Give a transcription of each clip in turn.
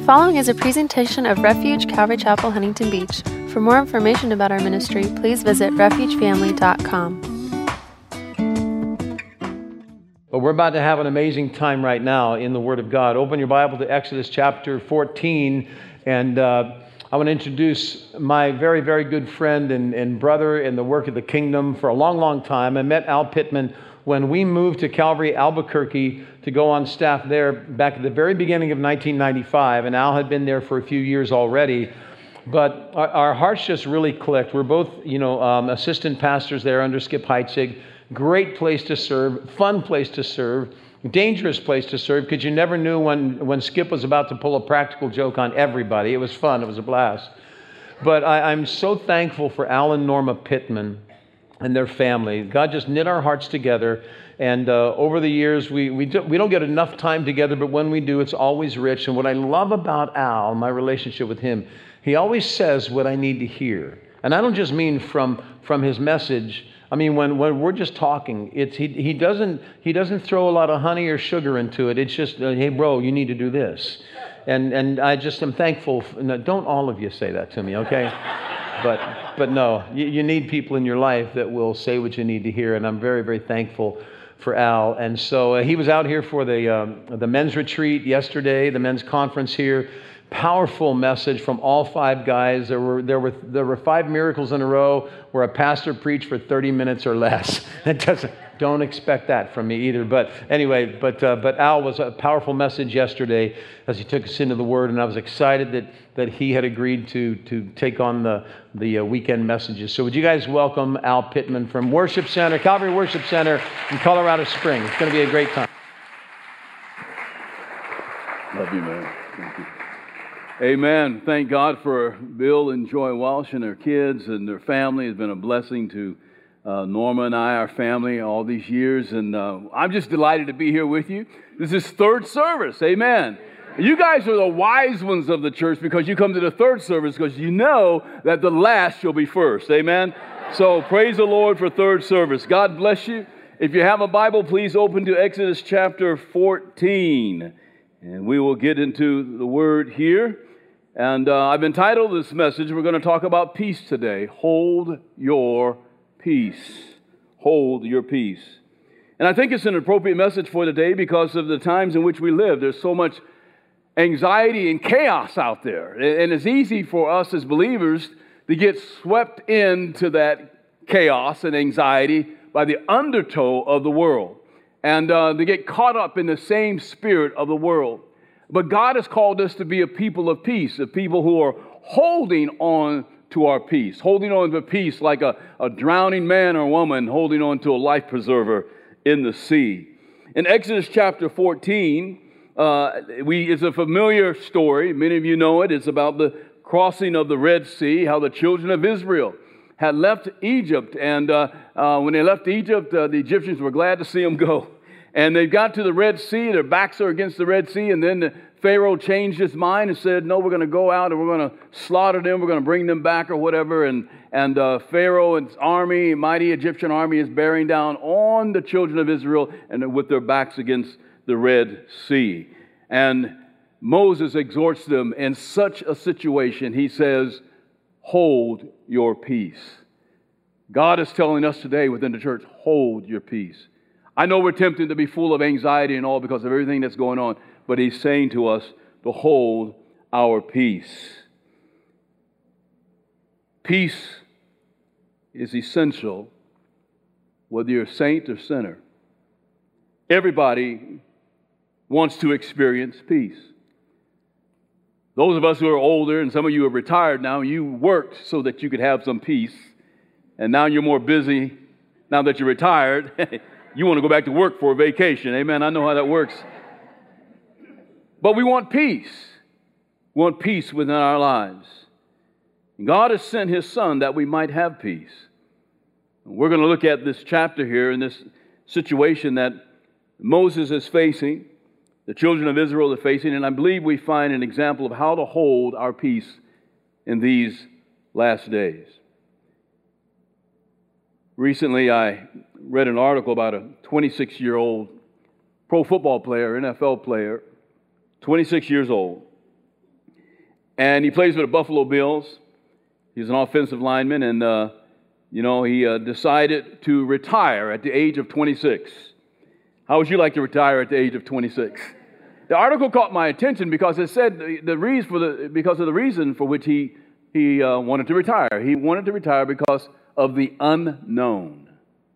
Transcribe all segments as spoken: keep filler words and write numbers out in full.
following is a presentation of Refuge Calvary Chapel, Huntington Beach. For more information about our ministry, please visit refuge family dot com. Well, we're about to have an amazing time right now in the Word of God. Open your Bible to Exodus chapter fourteen, and uh, I want to introduce my very, very good friend and, and brother in the work of the kingdom for a long, long time. I met Al Pittman when we moved to Calvary, Albuquerque, to go on staff there back at the very beginning of nineteen ninety-five, and Al had been there for a few years already. But our, our hearts just really clicked. We're both, you know, um, assistant pastors there under Skip Heitzig. Great place to serve, fun place to serve, dangerous place to serve, because you never knew when, when Skip was about to pull a practical joke on everybody. It was fun. It was a blast. But I, I'm so thankful for Al and Norma Pittman and their family. God just knit our hearts together. And uh, over the years, we, we, do, we don't get enough time together, but when we do, it's always rich. And what I love about Al, my relationship with him, he always says what I need to hear. And I don't just mean from, from his message. I mean, when, when we're just talking, it's he, he doesn't he doesn't throw a lot of honey or sugar into it. It's just, uh, hey, bro, you need to do this. And and I just am thankful. For, no, don't all of you say that to me, okay? but but no, you, you need people in your life that will say what you need to hear. And I'm very, very thankful for Al. And so uh, he was out here for the um, the men's retreat yesterday, the men's conference here. Powerful message from all five guys. There were there were there were five miracles in a row where a pastor preached for thirty minutes or less. It doesn't. Don't expect that from me either. But anyway, but uh, but Al was a powerful message yesterday as he took us into the Word, and I was excited that that he had agreed to to take on the the uh, weekend messages. So would you guys welcome Al Pittman from Worship Center, Calvary Worship Center in Colorado Springs? It's going to be a great time. Love you, man. Thank you. Amen. Thank God for Bill and Joy Walsh and their kids and their family. It's been a blessing to uh, Norma and I, our family, all these years. And uh, I'm just delighted to be here with you. This is third service. Amen. You guys are the wise ones of the church because you come to the third service because you know that the last shall be first. Amen. So praise the Lord for third service. God bless you. If you have a Bible, please open to Exodus chapter fourteen. And we will get into the Word here. And uh, I've entitled this message, we're going to talk about peace today. Hold your peace. Hold your peace. And I think it's an appropriate message for today because of the times in which we live. There's so much anxiety and chaos out there. And it's easy for us as believers to get swept into that chaos and anxiety by the undertow of the world. And uh, to get caught up in the same spirit of the world. But God has called us to be a people of peace, a people who are holding on to our peace, holding on to peace like a, a drowning man or woman holding on to a life preserver in the sea. In Exodus chapter fourteen, uh, we it's a familiar story. Many of you know it. It's about the crossing of the Red Sea, how the children of Israel had left Egypt. And uh, uh, when they left Egypt, uh, the Egyptians were glad to see them go. And they got to the Red Sea, their backs are against the Red Sea, and then the Pharaoh changed his mind and said, no, we're going to go out and we're going to slaughter them, we're going to bring them back or whatever. And, and uh, Pharaoh and his army, mighty Egyptian army, is bearing down on the children of Israel and with their backs against the Red Sea. And Moses exhorts them in such a situation. He says, hold your peace. God is telling us today within the church, hold your peace. I know we're tempted to be full of anxiety and all because of everything that's going on, but he's saying to us to hold our peace. Peace is essential whether you're a saint or sinner. Everybody wants to experience peace. Those of us who are older, and some of you are retired now, you worked so that you could have some peace, and now you're more busy now that you're retired. You want to go back to work for a vacation. Amen. I know how that works. But we want peace. We want peace within our lives. And God has sent His Son that we might have peace. And we're going to look at this chapter here in this situation that Moses is facing, the children of Israel are facing, and I believe we find an example of how to hold our peace in these last days. Recently, I read an article about a twenty-six-year-old pro football player, N F L player, twenty-six years old, and he plays for the Buffalo Bills. He's an offensive lineman, and, uh, you know, he uh, decided to retire at the age of twenty-six. How would you like to retire at the age of twenty-six? The article caught my attention because it said the, the reason for the because of the reason for which he he uh, wanted to retire. He wanted to retire because of the unknown.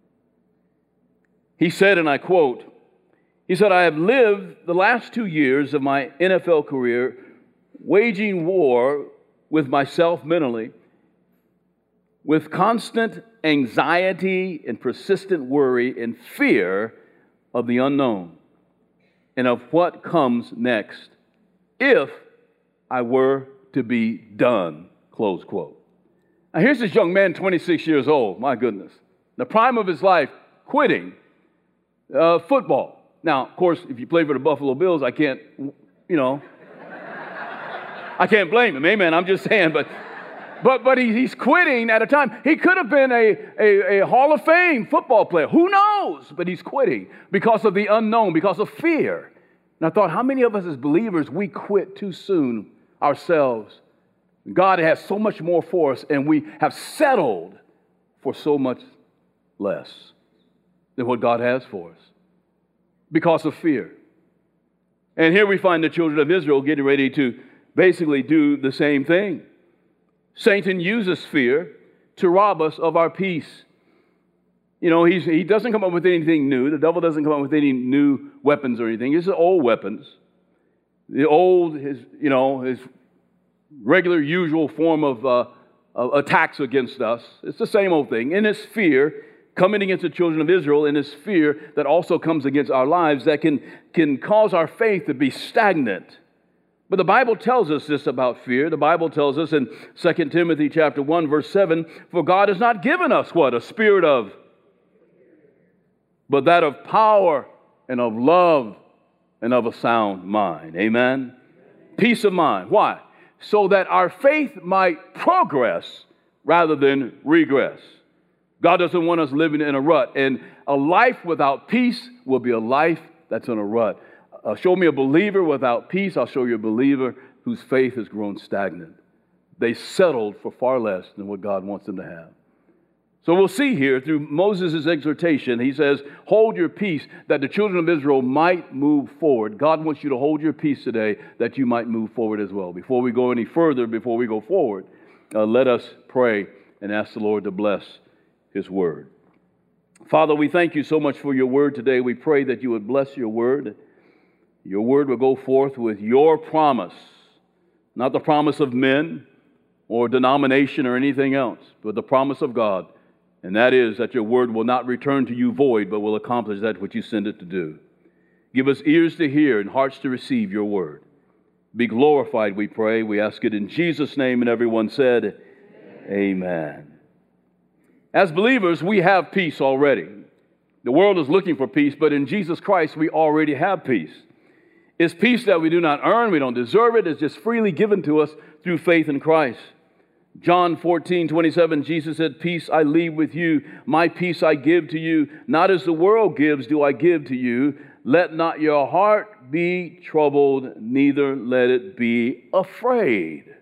He said, and I quote, he said, "I have lived the last two years of my N F L career waging war with myself mentally, with constant anxiety and persistent worry and fear of the unknown and of what comes next if I were to be done," close quote. Now here's this young man, twenty-six years old, my goodness, the prime of his life, quitting uh, football. Now, of course, if you play for the Buffalo Bills, I can't, you know, I can't blame him, amen, I'm just saying, but But but he, he's quitting at a time. He could have been a, a, a Hall of Fame football player. Who knows? But he's quitting because of the unknown, because of fear. And I thought, how many of us as believers, we quit too soon ourselves? God has so much more for us, and we have settled for so much less than what God has for us because of fear. And here we find the children of Israel getting ready to basically do the same thing. Satan uses fear to rob us of our peace. You know, he's, he doesn't come up with anything new. The devil doesn't come up with any new weapons or anything. It's the old weapons. The old, his, you know, his regular, usual form of, uh, of attacks against us. It's the same old thing. And it's fear coming against the children of Israel, and it's fear that also comes against our lives that can, can cause our faith to be stagnant. But the Bible tells us this about fear. The Bible tells us in Second Timothy chapter one, verse seven, "For God has not given us," what? "A spirit of, but that of power and of love and of a sound mind." Amen? Peace of mind. Why? So that our faith might progress rather than regress. God doesn't want us living in a rut. And a life without peace will be a life that's in a rut. Uh, show me a believer without peace, I'll show you a believer whose faith has grown stagnant. They settled for far less than what God wants them to have. So we'll see here through Moses' exhortation, he says, hold your peace that the children of Israel might move forward. God wants you to hold your peace today that you might move forward as well. Before we go any further, before we go forward, uh, let us pray and ask the Lord to bless His word. Father, we thank you so much for your word today. We pray that you would bless your word. Your word will go forth with your promise, not the promise of men or denomination or anything else, but the promise of God. And that is that your word will not return to you void, but will accomplish that which you send it to do. Give us ears to hear and hearts to receive your word. Be glorified, we pray. We ask it in Jesus' name, and everyone said, Amen. Amen. As believers, we have peace already. The world is looking for peace, but in Jesus Christ, we already have peace. It's peace that we do not earn, we don't deserve it. It's just freely given to us through faith in Christ. John fourteen twenty-seven, Jesus said, peace I leave with you, my peace I give to you. Not as the world gives do I give to you. Let not your heart be troubled, neither let it be afraid.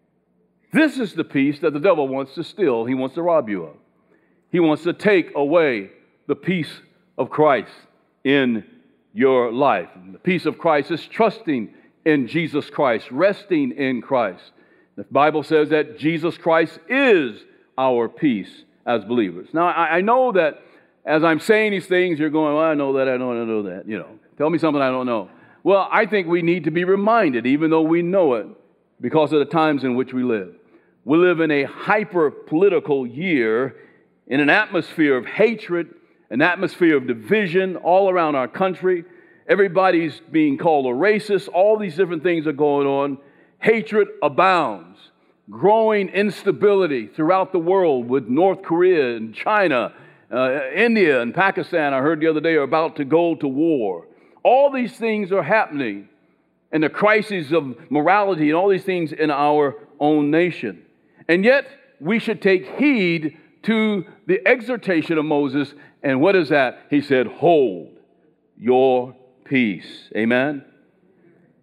This is the peace that the devil wants to steal, he wants to rob you of. He wants to take away the peace of Christ in your life. And the peace of Christ is trusting in Jesus Christ, resting in Christ. The Bible says that Jesus Christ is our peace as believers. Now, I, I know that as I'm saying these things, you're going, well, I know that, I know, I know that. You know, tell me something I don't know. Well, I think we need to be reminded, even though we know it, because of the times in which we live. We live in a hyper-political year, in an atmosphere of hatred, an atmosphere of division all around our country. Everybody's being called a racist. All these different things are going on. Hatred abounds. Growing instability throughout the world with North Korea and China, uh, India and Pakistan, I heard the other day, are about to go to war. All these things are happening. And the crises of morality and all these things in our own nation. And yet, we should take heed to the exhortation of Moses. And what is that? He said, hold your peace. Amen?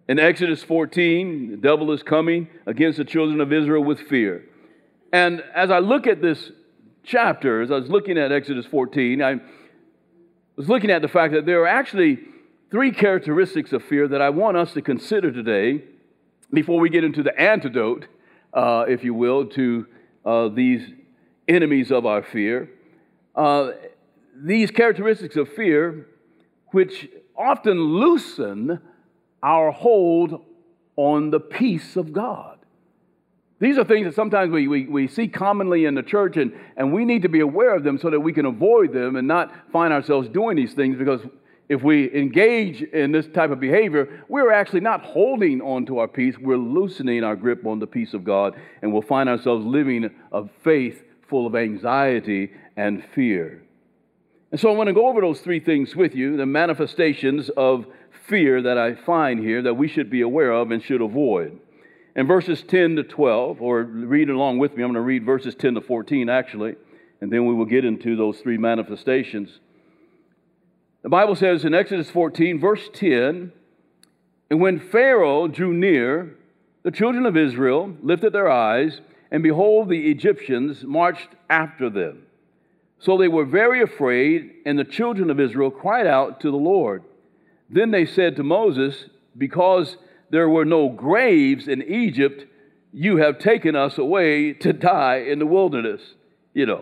In Exodus fourteen, the devil is coming against the children of Israel with fear. And as I look at this chapter, as I was looking at Exodus fourteen, I was looking at the fact that there are actually three characteristics of fear that I want us to consider today before we get into the antidote, uh, if you will, to uh, these enemies of our fear. Uh, these characteristics of fear, which often loosen our hold on the peace of God. These are things that sometimes we, we, we see commonly in the church, and, and we need to be aware of them so that we can avoid them and not find ourselves doing these things, because if we engage in this type of behavior, we're actually not holding on to our peace, we're loosening our grip on the peace of God, and we'll find ourselves living a faith full of anxiety and fear. And so I want to go over those three things with you, the manifestations of fear that I find here that we should be aware of and should avoid. In verses ten to twelve, or read along with me, I'm going to read verses ten to fourteen actually, and then we will get into those three manifestations. The Bible says in Exodus fourteen, verse ten, "And when Pharaoh drew near, the children of Israel lifted their eyes, and behold, the Egyptians marched after them. So they were very afraid, and the children of Israel cried out to the Lord. Then they said to Moses, because there were no graves in Egypt, you have taken us away to die in the wilderness." You know,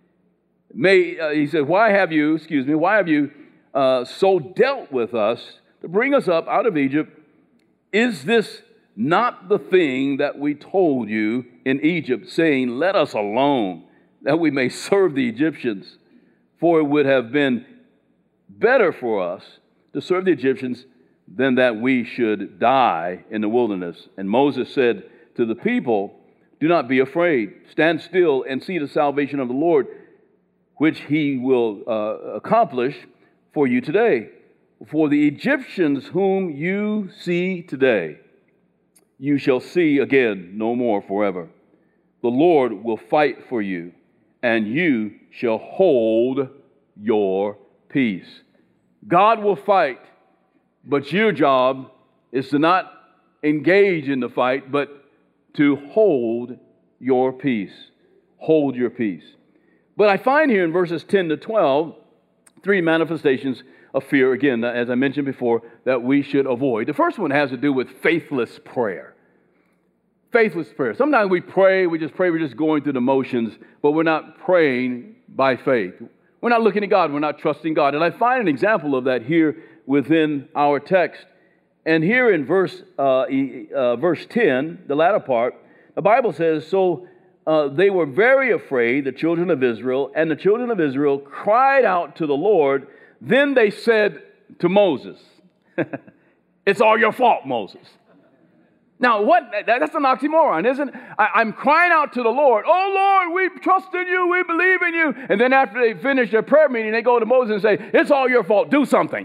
may uh, he said, "Why have you, excuse me, why have you uh, so dealt with us to bring us up out of Egypt? Is this not the thing that we told you in Egypt, saying, 'Let us alone, that we may serve the Egyptians'? For it would have been better for us to serve the Egyptians than that we should die in the wilderness." And Moses said to the people, "Do not be afraid. Stand still and see the salvation of the Lord, which he will uh, accomplish for you today. For the Egyptians whom you see today, you shall see again no more forever. The Lord will fight for you, and you shall hold your peace." God will fight, but your job is to not engage in the fight, but to hold your peace. Hold your peace. But I find here in verses ten to twelve, three manifestations of fear, again, as I mentioned before, that we should avoid. The first one has to do with faithless prayer. Faithless prayer. Sometimes we pray, we just pray, we're just going through the motions, but we're not praying by faith. We're not looking at God, we're not trusting God. And I find an example of that here within our text. And here in verse uh, uh, verse ten, the latter part, the Bible says, "So uh, they were very afraid, the children of Israel, and the children of Israel cried out to the Lord. Then they said to Moses," "It's all your fault, Moses." Now, what? That's an oxymoron, isn't it? I, I'm crying out to the Lord. "Oh, Lord, we trust in you. We believe in you." And then after they finish their prayer meeting, they go to Moses and say, "It's all your fault. Do something."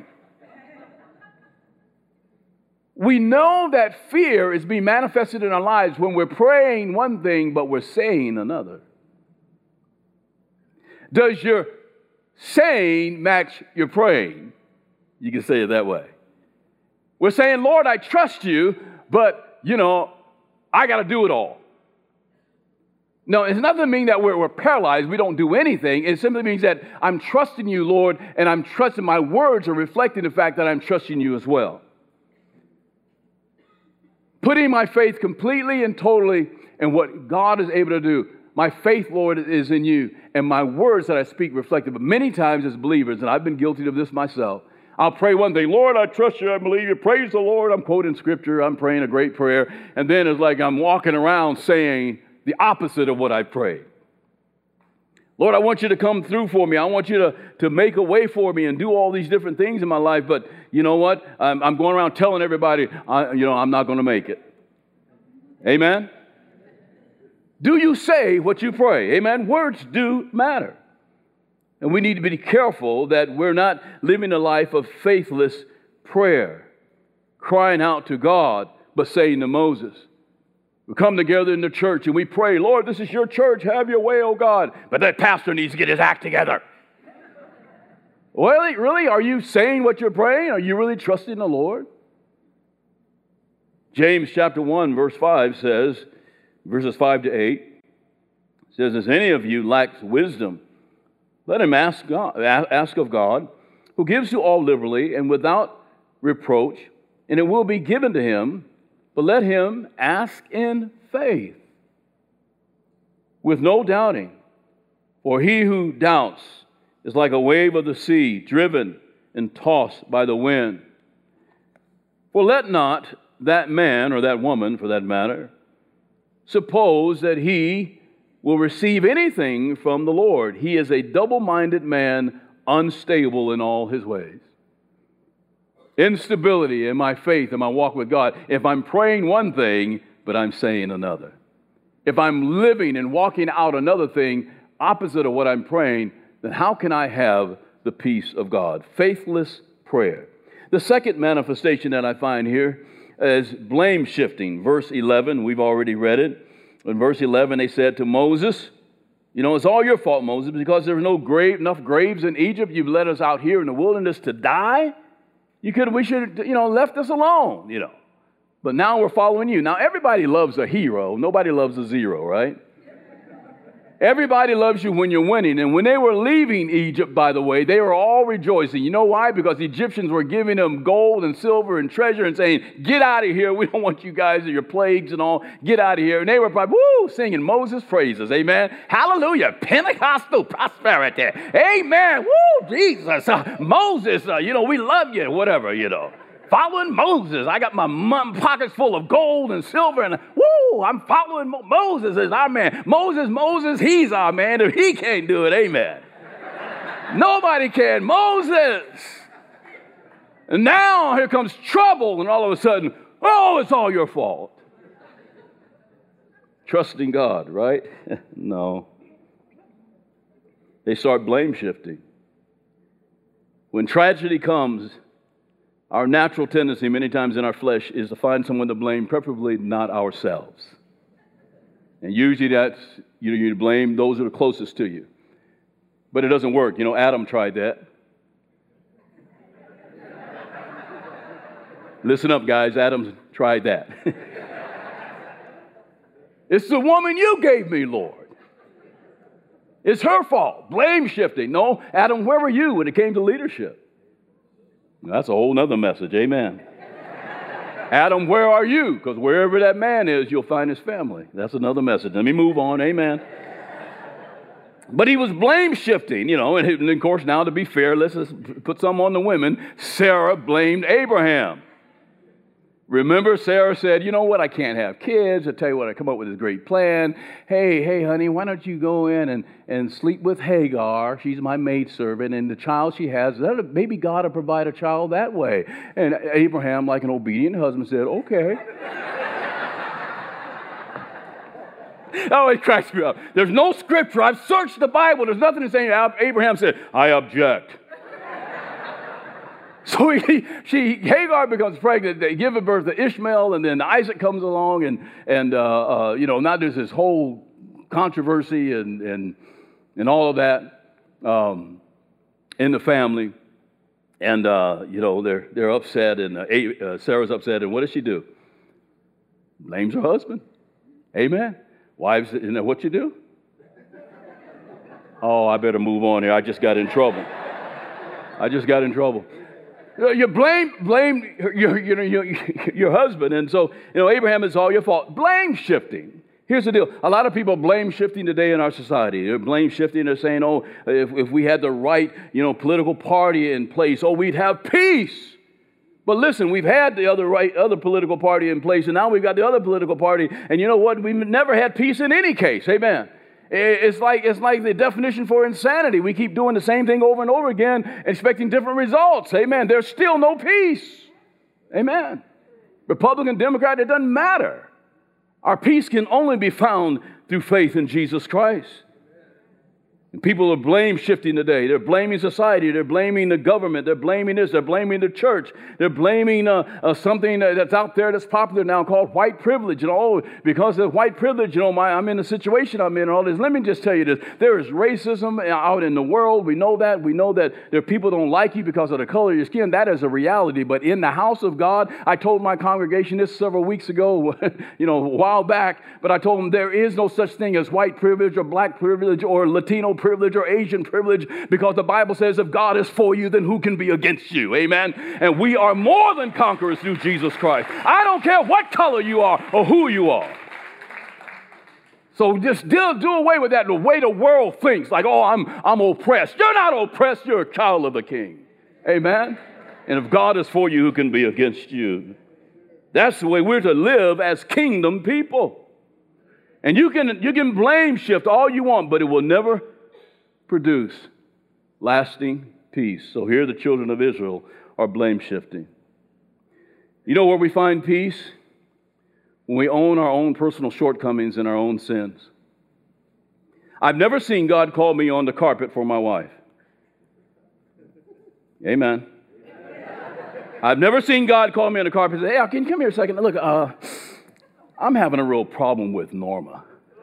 We know that fear is being manifested in our lives when we're praying one thing, but we're saying another. Does your saying match your praying? You can say it that way. We're saying, "Lord, I trust you, but you know, I got to do it all." No, it doesn't mean that we're, we're paralyzed, we don't do anything. It simply means that I'm trusting you, Lord, and I'm trusting, my words are reflecting the fact that I'm trusting you as well. Putting my faith completely and totally in what God is able to do. My faith, Lord, is in you, and my words that I speak reflect it. But many times as believers, and I've been guilty of this myself, I'll pray one thing, "Lord, I trust you, I believe you, praise the Lord." I'm quoting scripture, I'm praying a great prayer, and then it's like I'm walking around saying the opposite of what I prayed. "Lord, I want you to come through for me. I want you to, to make a way for me and do all these different things in my life, but you know what? I'm, I'm going around telling everybody, I, you know, I'm not going to make it." Amen? Do you say what you pray? Amen? Words do matter. And we need to be careful that we're not living a life of faithless prayer, crying out to God, but saying to Moses. We come together in the church and we pray, "Lord, this is your church. Have your way, oh God." But that pastor needs to get his act together. Really? Really? Are you saying what you're praying? Are you really trusting the Lord? James chapter one, verse five says, verses five to eight, says, "As any of you lacks wisdom, let him ask God, ask of God, who gives to all liberally and without reproach, and it will be given to him. But let him ask in faith, with no doubting. For he who doubts is like a wave of the sea, driven and tossed by the wind. For let not that man, or that woman for that matter, suppose that he will receive anything from the Lord. He is a double-minded man, unstable in all his ways." Instability in my faith and my walk with God. If I'm praying one thing, but I'm saying another. If I'm living and walking out another thing opposite of what I'm praying, then how can I have the peace of God? Faithless prayer. The second manifestation that I find here is blame shifting. Verse eleven, we've already read it. In verse eleven, they said to Moses, "You know, it's all your fault, Moses, because there's no grave, enough graves in Egypt. You've let us out here in the wilderness to die. You could, we should, you know, left us alone, you know. But now we're following you." Now, everybody loves a hero. Nobody loves a zero, right? Everybody loves you when you're winning. And when they were leaving Egypt, by the way, they were all rejoicing. You know why? Because the Egyptians were giving them gold and silver and treasure and saying, "Get out of here. We don't want you guys or your plagues and all. Get out of here." And they were probably, woo, singing Moses' praises. Amen. Hallelujah. Pentecostal prosperity. Amen. Woo, Jesus. Uh, Moses, uh, you know, we love you. Whatever, you know. Following Moses. I got my mom pockets full of gold and silver, and woo, I'm following Mo- Moses is our man. Moses, Moses, he's our man. If he can't do it, amen. Nobody can. Moses. And now here comes trouble, and all of a sudden, oh, it's all your fault. Trusting God, right? No. They start blame shifting. When tragedy comes, our natural tendency many times in our flesh is to find someone to blame, preferably not ourselves. And usually that's, you know, you blame those that are closest to you. But it doesn't work. You know, Adam tried that. Listen up, guys. Adam tried that. "It's the woman you gave me, Lord. It's her fault." Blame shifting. No, Adam, where were you when it came to leadership? That's a whole nother message. Amen. Adam, where are you? Because wherever that man is, you'll find his family. That's another message. Let me move on. Amen. But he was blame shifting, you know, and, and of course, now to be fair, let's just put some on the women. Sarah blamed Abraham. Remember, Sarah said, "You know what? I can't have kids. I tell you what, I come up with this great plan. Hey, hey, honey, why don't you go in and, and sleep with Hagar? She's my maidservant, and the child she has, that, maybe God will provide a child that way." And Abraham, like an obedient husband, said, "Okay." Oh, it cracks me up. There's no scripture. I've searched the Bible. There's nothing to say. Abraham said, "I object." So he, she, Hagar becomes pregnant. They give birth to Ishmael, and then Isaac comes along, and and uh, uh, you know, now there's this whole controversy and and and all of that um, in the family, and uh, you know they're they're upset, and uh, uh, Sarah's upset, and what does she do? Blames her husband. Amen. Wives, isn't that what you do? Oh, I better move on here. I just got in trouble. I just got in trouble. You blame blame your, your, your, your husband. And so, you know, Abraham, it's all your fault. Blame shifting. Here's the deal. A lot of people blame shifting today in our society. They're blame shifting. They're saying, oh, if, if we had the right, you know, political party in place, oh, we'd have peace. But listen, we've had the other right, other political party in place, and now we've got the other political party. And you know what? We've never had peace in any case. Amen. It's like, it's like the definition for insanity. We keep doing the same thing over and over again, expecting different results. Amen. There's still no peace. Amen. Republican, Democrat, it doesn't matter. Our peace can only be found through faith in Jesus Christ. And people are blame shifting today. They're blaming society. They're blaming the government. They're blaming this. They're blaming the church. They're blaming uh, uh, something that's out there that's popular now called white privilege. And oh, because of white privilege, you know, my, I'm in the situation I'm in and all this. Let me just tell you this. There is racism out in the world. We know that. We know that there are people who don't like you because of the color of your skin. That is a reality. But in the house of God, I told my congregation this several weeks ago, you know, a while back, but I told them there is no such thing as white privilege or black privilege or Latino privilege or Asian privilege, because the Bible says if God is for you, then who can be against you? Amen. And we are more than conquerors through Jesus Christ. I don't care what color you are or who you are. So just do, do away with that, the way the world thinks, like, oh, I'm, I'm oppressed. You're not oppressed. You're a child of the King. Amen. And if God is for you, who can be against you? That's the way we're to live as kingdom people. And you can, you can blame shift all you want, but it will never produce lasting peace. So here the children of Israel are blame shifting. You know where we find peace? When we own our own personal shortcomings and our own sins. I've never seen God call me on the carpet for my wife. Amen. I've never seen God call me on the carpet and say, hey, can you come here a second? Look, uh, I'm having a real problem with Norma.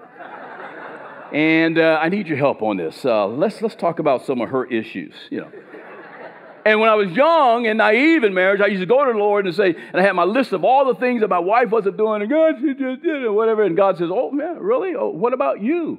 And uh, I need your help on this. Uh, let's let's talk about some of her issues, you know. And when I was young and naive in marriage, I used to go to the Lord and say, and I had my list of all the things that my wife wasn't doing, and God, she just did it, whatever. And God says, oh, man, really? Oh, what about you?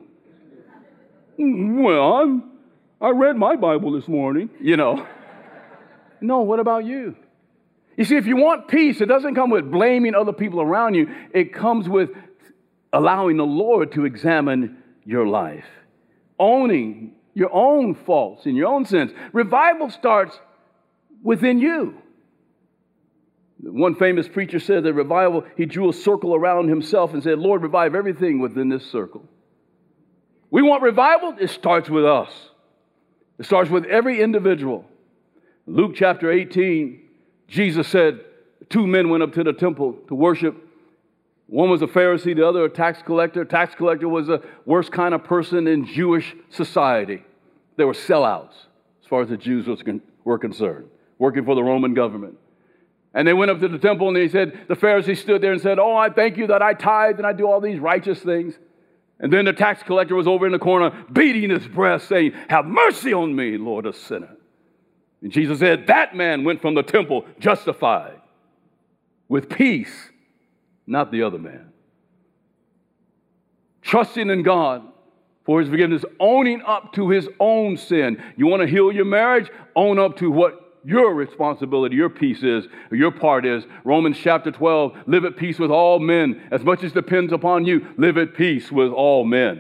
Well, I'm, I read my Bible this morning, you know. No, what about you? You see, if you want peace, it doesn't come with blaming other people around you. It comes with allowing the Lord to examine your life, owning your own faults and your own sins. Revival starts within you. One famous preacher said that revival, he drew a circle around himself and said, Lord, revive everything within this circle. We want revival? It starts with us. It starts with every individual. Luke chapter eighteen, Jesus said, two men went up to the temple to worship. One was a Pharisee, the other a tax collector. Tax collector was the worst kind of person in Jewish society. They were sellouts as far as the Jews were concerned, working for the Roman government. And they went up to the temple and he said, the Pharisee stood there and said, oh, I thank you that I tithe and I do all these righteous things. And then the tax collector was over in the corner beating his breast saying, have mercy on me, Lord, a sinner. And Jesus said, that man went from the temple justified with peace, not the other man. Trusting in God for his forgiveness, owning up to his own sin. You want to heal your marriage? Own up to what your responsibility, your piece is, or your part is. Romans chapter twelve, live at peace with all men. As much as depends upon you, live at peace with all men.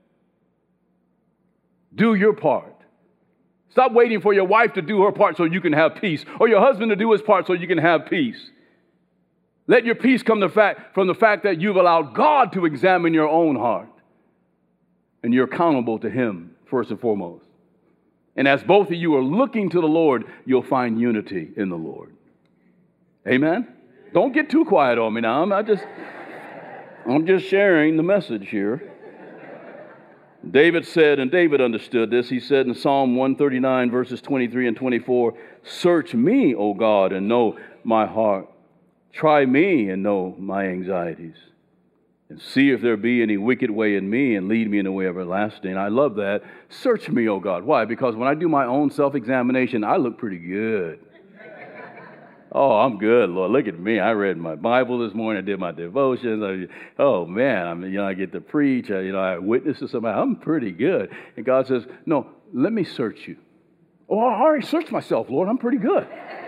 Do your part. Stop waiting for your wife to do her part so you can have peace, or your husband to do his part so you can have peace. Let your peace come to fact, from the fact that you've allowed God to examine your own heart. And you're accountable to him, first and foremost. And as both of you are looking to the Lord, you'll find unity in the Lord. Amen? Don't get too quiet on me now. I'm not just, I'm just sharing the message here. David said, and David understood this, he said in Psalm one thirty-nine, verses twenty-three and twenty-four, search me, O God, and know my heart. Try me and know my anxieties. And see if there be any wicked way in me, and lead me in the way everlasting. I love that. Search me, O God. Why? Because when I do my own self-examination, I look pretty good. Oh, I'm good, Lord. Look at me. I read my Bible this morning. I did my devotions. I, oh, man. I mean, you know, I get to preach. I, you know, I witness to somebody. I'm pretty good. And God says, no, let me search you. Oh, I already searched myself, Lord. I'm pretty good.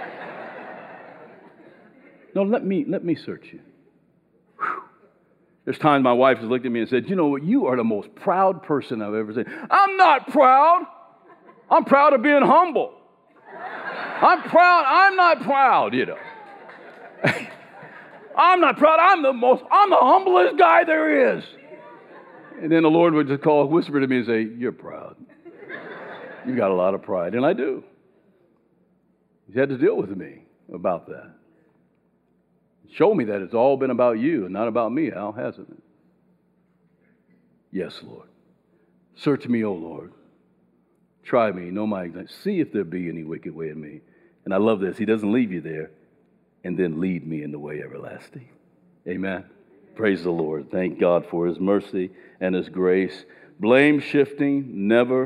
No, let me, let me search you. Whew. There's times my wife has looked at me and said, you know what, you are the most proud person I've ever seen. I'm not proud. I'm proud of being humble. I'm proud. I'm not proud, you know. I'm not proud. I'm the most, I'm the humblest guy there is. And then the Lord would just call, whisper to me and say, you're proud. You've got a lot of pride. And I do. He's had to deal with me about that. Show me that it's all been about you and not about me, Al, hasn't it? Yes, Lord. Search me, O Lord, Try me, know my ignorance. See if there be any wicked way in me. And I love this. He doesn't leave you there and then lead me in the way everlasting. Amen. Praise the Lord. Thank God for his mercy and his grace. Blame shifting never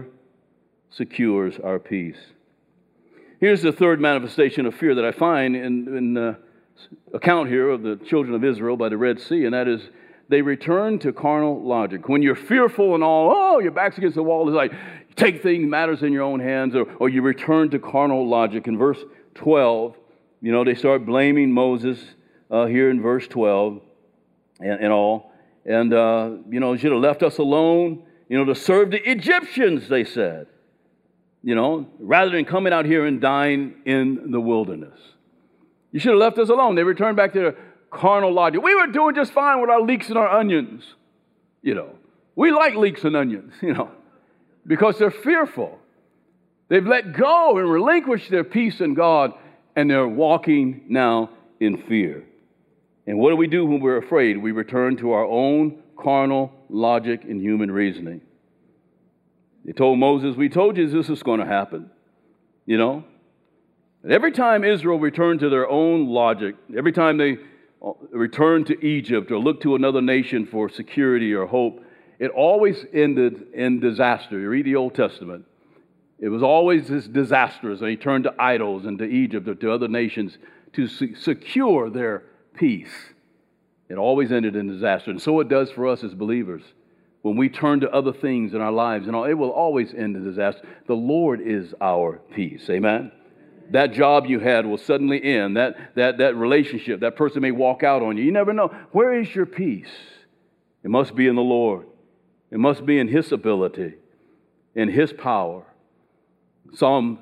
secures our peace. Here's the third manifestation of fear that I find in, in the account here of the children of Israel by the Red Sea, and that is they return to carnal logic. When you're fearful and all, oh, your back's against the wall, it's like you take things, matters in your own hands, or, or you return to carnal logic. In verse twelve, you know, they start blaming Moses uh, here in verse twelve and, and all. And, uh, you know, you should have left us alone, you know, to serve the Egyptians, they said. You know, rather than coming out here and dying in the wilderness. You should have left us alone. They returned back to their carnal logic. We were doing just fine with our leeks and our onions. You know, we like leeks and onions, you know, because they're fearful. They've let go and relinquished their peace in God, and they're walking now in fear. And what do we do when we're afraid? We return to our own carnal logic and human reasoning. They told Moses, we told you this is going to happen, you know. And every time Israel returned to their own logic, every time they returned to Egypt or looked to another nation for security or hope, it always ended in disaster. You read the Old Testament. It was always this disastrous. They turned to idols and to Egypt or to other nations to se- secure their peace. It always ended in disaster. And so it does for us as believers. When we turn to other things in our lives, and all, it will always end in disaster. The Lord is our peace. Amen? That job you had will suddenly end. That, that, that relationship, that person may walk out on you. You never know. Where is your peace? It must be in the Lord. It must be in His ability, in His power. Psalm,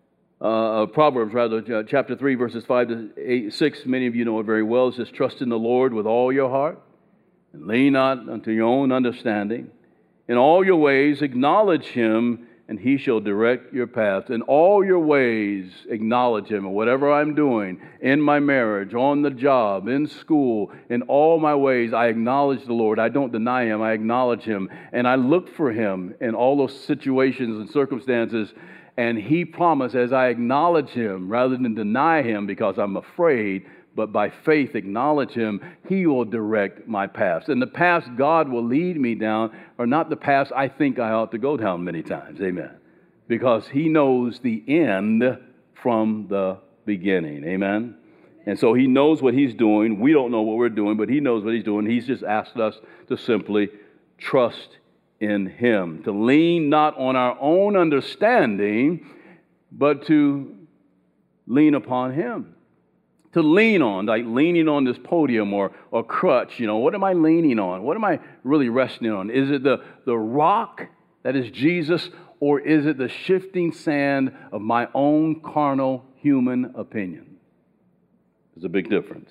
uh, Proverbs, rather, chapter three, verses five to eight, six, many of you know it very well. It says, trust in the Lord with all your heart, and lean not unto your own understanding. In all your ways acknowledge Him, and He shall direct your paths. In all your ways acknowledge Him. And whatever I'm doing, in my marriage, on the job, in school, in all my ways, I acknowledge the Lord. I don't deny Him. I acknowledge Him. And I look for Him in all those situations and circumstances. And He promised, as I acknowledge Him, rather than deny Him because I'm afraid, but by faith acknowledge Him, He will direct my paths. And the paths God will lead me down are not the paths I think I ought to go down many times. Amen. Because He knows the end from the beginning. Amen. And so He knows what He's doing. We don't know what we're doing, but He knows what He's doing. He's just asked us to simply trust in Him, to lean not on our own understanding, but to lean upon Him. To lean on, like leaning on this podium or, or crutch, you know, what am I leaning on? What am I really resting on? Is it the, the rock that is Jesus, or is it the shifting sand of my own carnal human opinion? There's a big difference.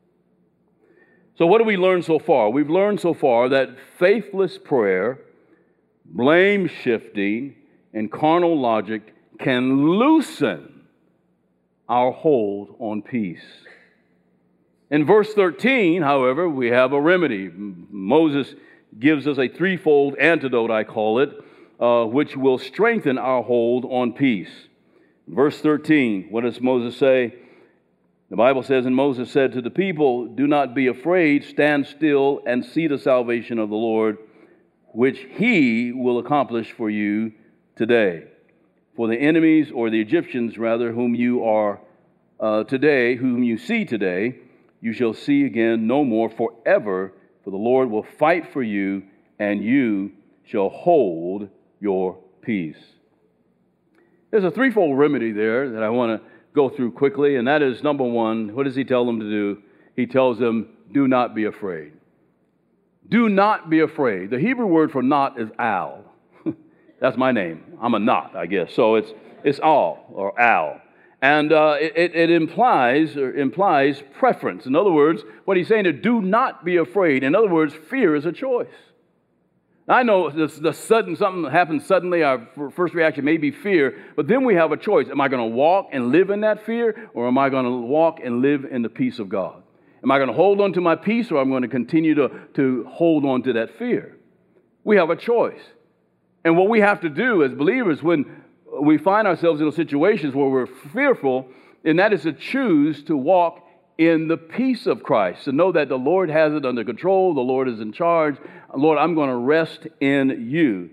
So what have we learned so far? We've learned so far that faithless prayer, blame shifting, and carnal logic can loosen our hold on peace. In verse thirteen, however, we have a remedy. Moses gives us a threefold antidote, I call it, uh, which will strengthen our hold on peace. Verse thirteen, what does Moses say? The Bible says, and Moses said to the people, do not be afraid, stand still and see the salvation of the Lord, which He will accomplish for you today. For the enemies, or the Egyptians rather, whom you are uh, today, whom you see today, you shall see again no more forever, for the Lord will fight for you, and you shall hold your peace. There's a threefold remedy there that I want to go through quickly, and that is, number one, what does He tell them to do? He tells them, do not be afraid. Do not be afraid. The Hebrew word for not is al. That's my name. I'm a not, I guess. So it's it's al or al, and uh, it, it implies or implies preference. In other words, what he's saying is, do not be afraid. In other words, fear is a choice. I know the, the sudden something happens suddenly. Our first reaction may be fear, but then we have a choice. Am I going to walk and live in that fear, or am I going to walk and live in the peace of God? Am I going to hold on to my peace, or am I going to continue to to hold on to that fear? We have a choice. And what we have to do as believers, when we find ourselves in situations where we're fearful, and that is to choose to walk in the peace of Christ, to know that the Lord has it under control, the Lord is in charge. Lord, I'm going to rest in you.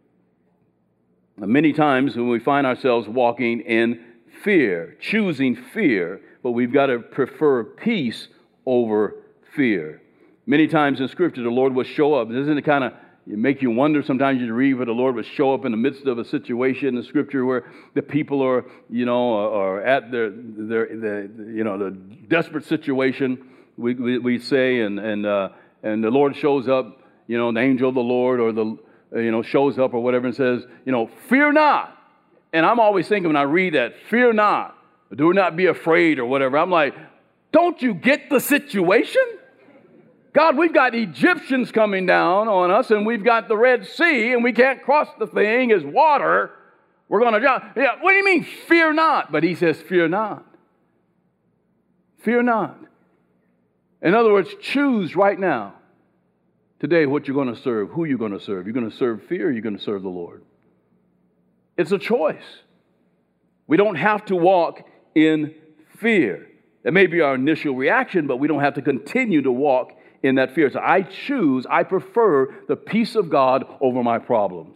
Many times when we find ourselves walking in fear, choosing fear, but we've got to prefer peace over fear. Many times in Scripture, the Lord will show up. Doesn't it kind of make you wonder sometimes you read where the Lord will show up in the midst of a situation in Scripture where the people are, you know, are at their, their, their you know, the desperate situation, we, we, we say, and and uh, and the Lord shows up, you know, the angel of the Lord or the, you know, shows up or whatever and says, you know, fear not. And I'm always thinking when I read that, fear not, do not be afraid or whatever. I'm like, don't you get the situation? God, we've got Egyptians coming down on us, and we've got the Red Sea, and we can't cross the thing as water. We're going to drown. Yeah, what do you mean, fear not? But he says, fear not. Fear not. In other words, choose right now, today, what you're going to serve, who you're going to serve. You're going to serve fear, or you're going to serve the Lord. It's a choice. We don't have to walk in fear. That may be our initial reaction, but we don't have to continue to walk in that fear. So I choose, I prefer the peace of God over my problems.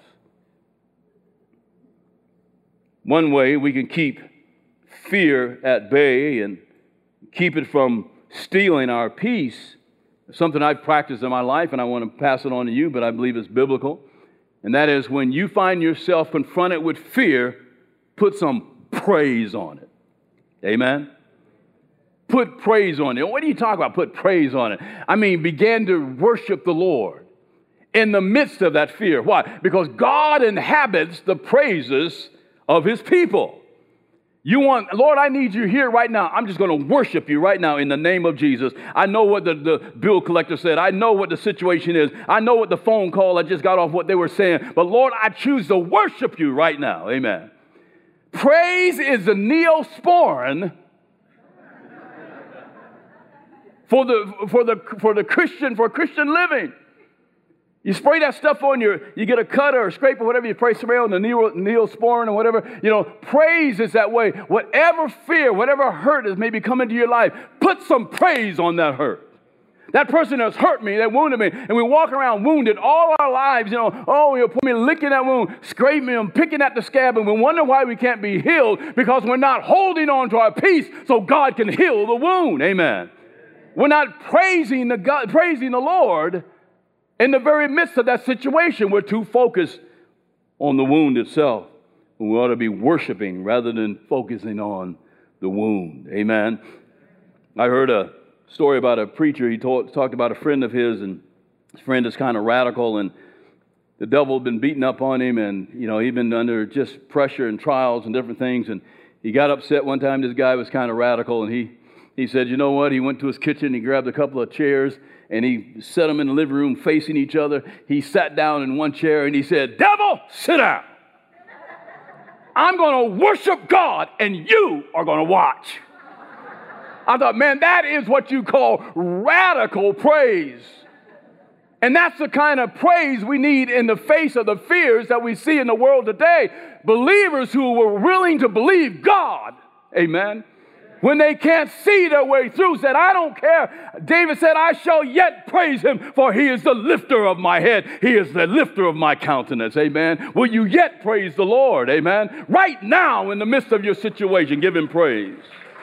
One way we can keep fear at bay and keep it from stealing our peace, something I've practiced in my life, and I want to pass it on to you, but I believe it's biblical. And that is when you find yourself confronted with fear, put some praise on it. Amen? Put praise on it. What do you talk about? Put praise on it. I mean, begin to worship the Lord in the midst of that fear. Why? Because God inhabits the praises of His people. You want, Lord, I need you here right now. I'm just going to worship you right now in the name of Jesus. I know what the, the bill collector said. I know what the situation is. I know what the phone call I just got off what they were saying. But Lord, I choose to worship you right now. Amen. Praise is the neosporin for the for the for the Christian for Christian living. You spray that stuff on your, you get a cut or a scrape or whatever, you spray spray on the neo, neosporin or whatever. You know, praise is that way. Whatever fear, whatever hurt is maybe coming to your life, put some praise on that hurt. That person has hurt me, that wounded me, and we walk around wounded all our lives, you know, oh, you put me licking that wound, scraping me, picking at the scab, and we wonder why we can't be healed because we're not holding on to our peace so God can heal the wound. Amen. We're not praising the God, praising the Lord in the very midst of that situation. We're too focused on the wound itself. We ought to be worshiping rather than focusing on the wound. Amen. I heard a story about a preacher. He told, talked about a friend of his, and his friend is kind of radical, and the devil had been beating up on him, and you know he'd been under just pressure and trials and different things, and he got upset one time. This guy was kind of radical, and he He said, you know what? He went to his kitchen, he grabbed a couple of chairs, and he set them in the living room facing each other. He sat down in one chair, and he said, devil, sit down. I'm going to worship God, and you are going to watch. I thought, man, that is what you call radical praise. And that's the kind of praise we need in the face of the fears that we see in the world today. Believers who were willing to believe God. Amen. When they can't see their way through, said, I don't care. David said, I shall yet praise him, for he is the lifter of my head. He is the lifter of my countenance. Amen. Will you yet praise the Lord? Amen. Right now, in the midst of your situation, give him praise.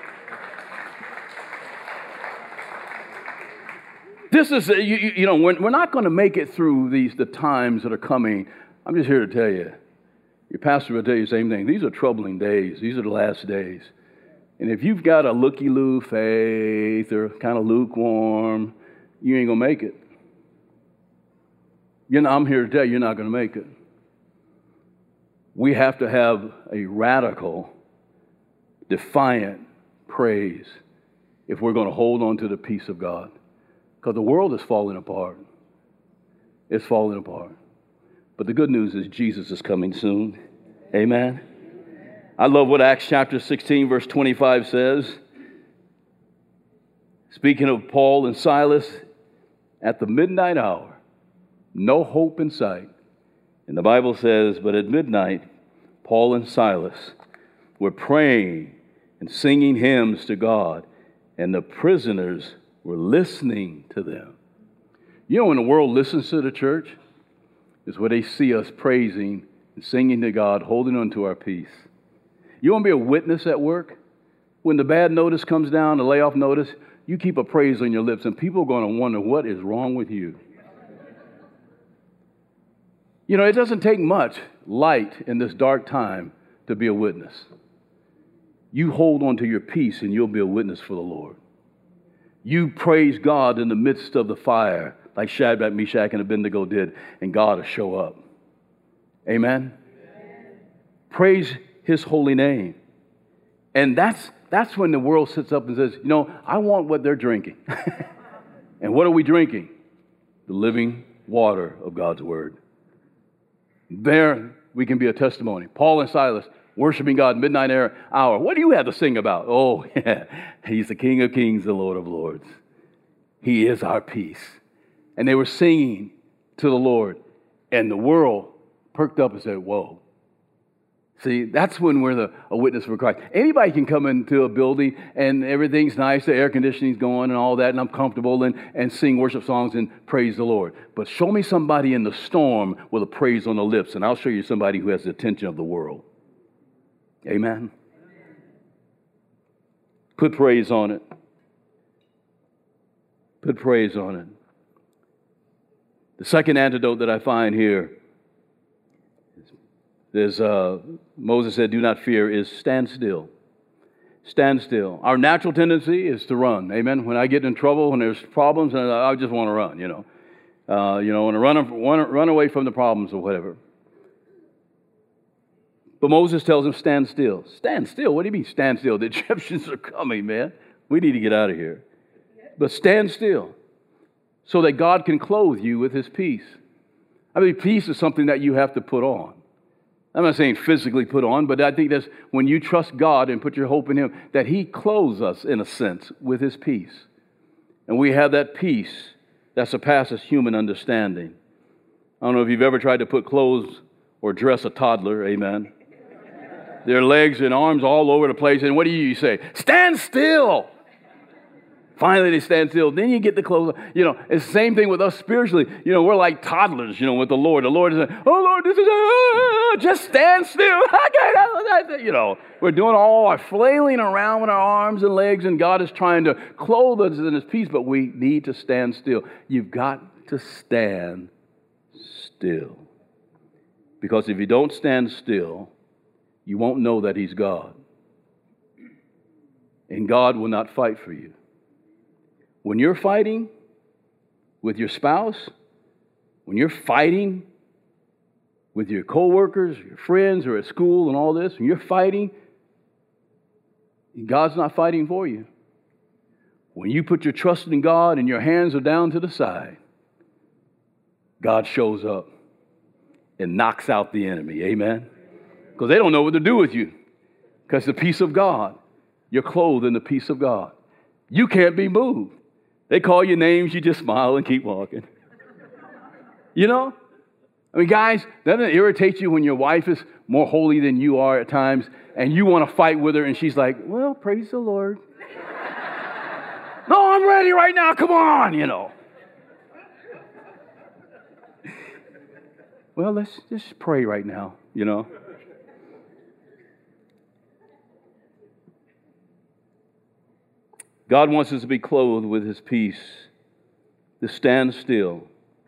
This is, you, you know, we're, we're not going to make it through these, the times that are coming. I'm just here to tell you, your pastor will tell you the same thing. These are troubling days. These are the last days. And if you've got a looky-loo faith or kind of lukewarm, you ain't going to make it. You know, I'm here to tell you, you're not going to make it. We have to have a radical, defiant praise if we're going to hold on to the peace of God. Because the world is falling apart. It's falling apart. But the good news is Jesus is coming soon. Amen. I love what Acts chapter sixteen, verse twenty-five says. Speaking of Paul and Silas, at the midnight hour, no hope in sight. And the Bible says, but at midnight, Paul and Silas, were praying and singing hymns to God, and the prisoners were listening to them. You know, when the world listens to the church, is where they see us praising and singing to God, holding on to our peace. You want to be a witness at work? When the bad notice comes down, the layoff notice, you keep a praise on your lips, and people are going to wonder what is wrong with you. You know, it doesn't take much light in this dark time to be a witness. You hold on to your peace, and you'll be a witness for the Lord. You praise God in the midst of the fire, like Shadrach, Meshach, and Abednego did, and God will show up. Amen? Amen. Praise His holy name. And that's that's when the world sits up and says, you know, I want what they're drinking. And what are we drinking? The living water of God's Word. There we can be a testimony. Paul and Silas, worshiping God midnight hour. What do you have to sing about? Oh, yeah, He's the King of Kings, the Lord of Lords. He is our peace. And they were singing to the Lord, and the world perked up and said, whoa. See, that's when we're the, a witness for Christ. Anybody can come into a building and everything's nice, the air conditioning's going and all that, and I'm comfortable and, and sing worship songs and praise the Lord. But show me somebody in the storm with a praise on the lips, and I'll show you somebody who has the attention of the world. Amen? Put praise on it. Put praise on it. The second antidote that I find here is, uh, Moses said, do not fear, is stand still. Stand still. Our natural tendency is to run. Amen? When I get in trouble, when there's problems, I just want to run, you know. Uh, you know, want to run, run, run away from the problems or whatever. But Moses tells him, stand still. Stand still? What do you mean, stand still? The Egyptians are coming, man. We need to get out of here. But stand still so that God can clothe you with His peace. I mean, peace is something that you have to put on. I'm not saying physically put on, but I think that's when you trust God and put your hope in Him, that He clothes us, in a sense, with His peace. And we have that peace that surpasses human understanding. I don't know if you've ever tried to put clothes or dress a toddler, amen. Their legs and arms all over the place, and what do you say? Stand still! Finally, they stand still. Then you get the clothes. You know, it's the same thing with us spiritually. You know, we're like toddlers, you know, with the Lord. The Lord is like, oh, Lord, this is, uh, just stand still. You know, we're doing all our flailing around with our arms and legs, and God is trying to clothe us in His peace, but we need to stand still. You've got to stand still. Because if you don't stand still, you won't know that He's God. And God will not fight for you. When you're fighting with your spouse, when you're fighting with your coworkers, your friends, or at school and all this, when you're fighting, God's not fighting for you. When you put your trust in God and your hands are down to the side, God shows up and knocks out the enemy. Amen? Because they don't know what to do with you. Because the peace of God, you're clothed in the peace of God. You can't be moved. They call you names, you just smile and keep walking. You know? I mean, guys, doesn't it irritate you when your wife is more holy than you are at times, and you want to fight with her, and she's like, well, praise the Lord. No, I'm ready right now, come on, you know. Well, let's just pray right now, you know. God wants us to be clothed with His peace, to stand still.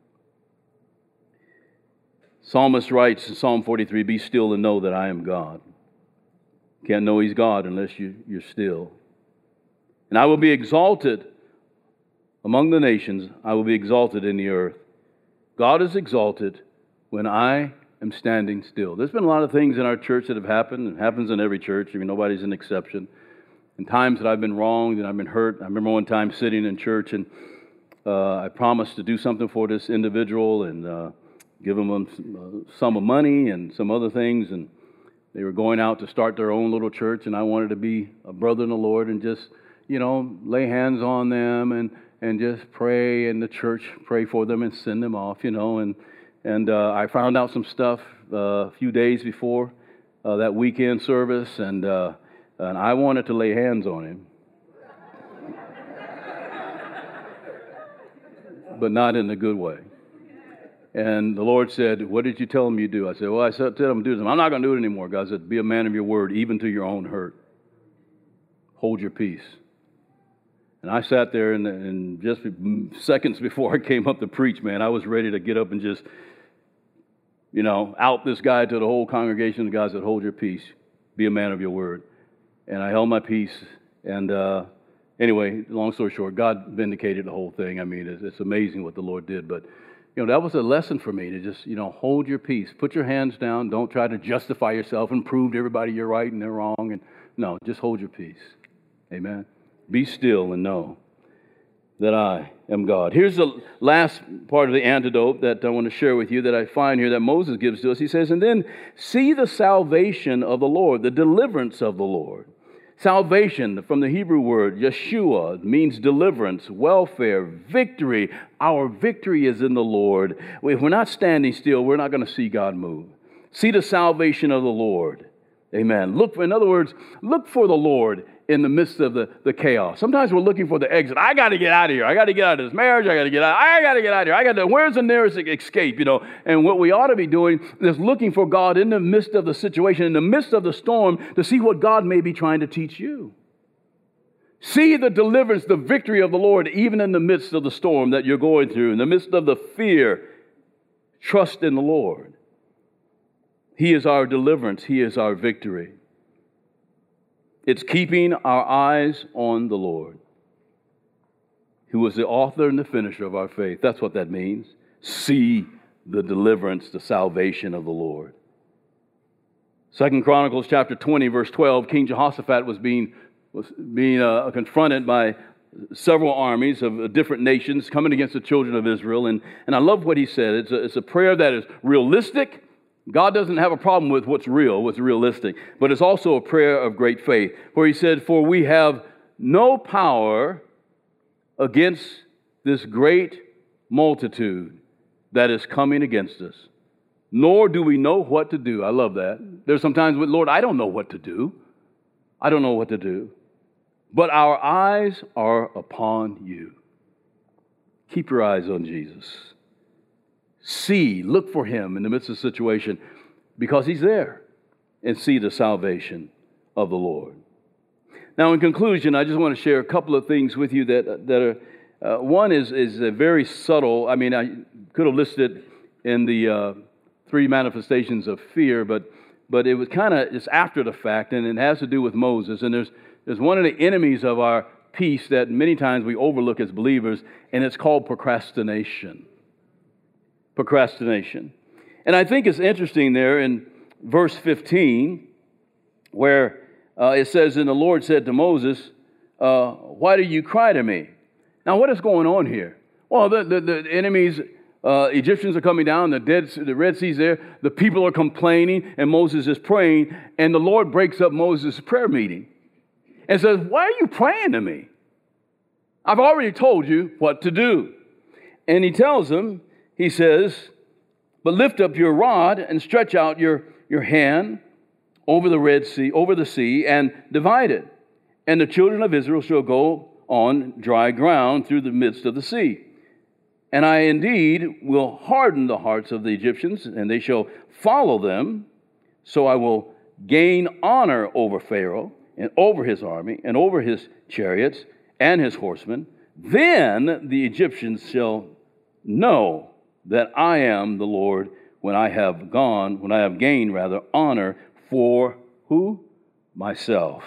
Psalmist writes in Psalm forty-three, be still and know that I am God. Can't know He's God unless you, you're still. And I will be exalted among the nations. I will be exalted in the earth. God is exalted when I am standing still. There's been a lot of things in our church that have happened. It happens in every church. I mean, nobody's an exception. In times that I've been wronged and I've been hurt. I remember one time sitting in church and uh, I promised to do something for this individual and uh, give them a sum of money and some other things. And they were going out to start their own little church, and I wanted to be a brother in the Lord and just, you know, lay hands on them and, and just pray, and the church pray for them and send them off, you know. And, and uh, I found out some stuff uh, a few days before uh, that weekend service, and uh, and I wanted to lay hands on him, but not in a good way. And the Lord said, "What did you tell him you do?" I said, "Well, I said to him do this. I'm not going to do it anymore." God said, "Be a man of your word, even to your own hurt. Hold your peace." And I sat there, and, and just seconds before I came up to preach, man, I was ready to get up and just, you know, out this guy to the whole congregation. God said, "Hold your peace. Be a man of your word." And I held my peace. And uh, anyway, long story short, God vindicated the whole thing. I mean, it's, it's amazing what the Lord did. But you know, that was a lesson for me to just, you know, hold your peace. Put your hands down. Don't try to justify yourself and prove to everybody you're right and they're wrong. And no, just hold your peace. Amen. Be still and know that I am God. Here's the last part of the antidote that I want to share with you that I find here that Moses gives to us. He says, "And then see the salvation of the Lord, the deliverance of the Lord." Salvation, from the Hebrew word Yeshua, means deliverance, welfare, victory. Our victory is in the Lord. If we're not standing still, we're not going to see God move. See the salvation of the Lord. Amen. Look for, in other words, look for the Lord in the midst of the, the chaos. Sometimes we're looking for the exit. I got to get out of here. I got to get out of this marriage. I got to get out. I got to get out of here. I got to, where's the nearest escape, you know? And what we ought to be doing is looking for God in the midst of the situation, in the midst of the storm, to see what God may be trying to teach you. See the deliverance, the victory of the Lord, even in the midst of the storm that you're going through, in the midst of the fear. Trust in the Lord. He is our deliverance. He is our victory. It's keeping our eyes on the Lord, who is the author and the finisher of our faith. That's what that means. See the deliverance, the salvation of the Lord. Second Chronicles chapter twenty, verse twelve, King Jehoshaphat was being, was being uh, confronted by several armies of different nations coming against the children of Israel. And, and I love what he said. It's a, it's a prayer that is realistic. God doesn't have a problem with what's real, what's realistic, but it's also a prayer of great faith, where he said, "For we have no power against this great multitude that is coming against us, nor do we know what to do." I love that. There's sometimes with, "Lord, I don't know what to do. I don't know what to do. But our eyes are upon you." Keep your eyes on Jesus. See, look for him in the midst of the situation, because he's there, and see the salvation of the Lord. Now, in conclusion, I just want to share a couple of things with you that, that are, uh, one is, is a very subtle. I mean, I could have listed in the uh, three manifestations of fear, but but it was kind of just after the fact, and it has to do with Moses. And there's there's one of the enemies of our peace that many times we overlook as believers, and it's called procrastination. Procrastination. And I think it's interesting there in verse fifteen, where uh, it says, "And the Lord said to Moses, uh, why do you cry to me?" Now, what is going on here? Well, the, the, the enemies, uh, Egyptians are coming down, the, Dead, the Red Sea's there, the people are complaining, and Moses is praying, and the Lord breaks up Moses' prayer meeting and says, "Why are you praying to me? I've already told you what to do." And he tells them, he says, "But lift up your rod and stretch out your, your hand over the Red Sea, over the sea, and divide it. And the children of Israel shall go on dry ground through the midst of the sea. And I indeed will harden the hearts of the Egyptians, and they shall follow them. So I will gain honor over Pharaoh, and over his army, and over his chariots, and his horsemen. Then the Egyptians shall know that I am the Lord when I have gone, when I have gained, rather, honor for who? Myself.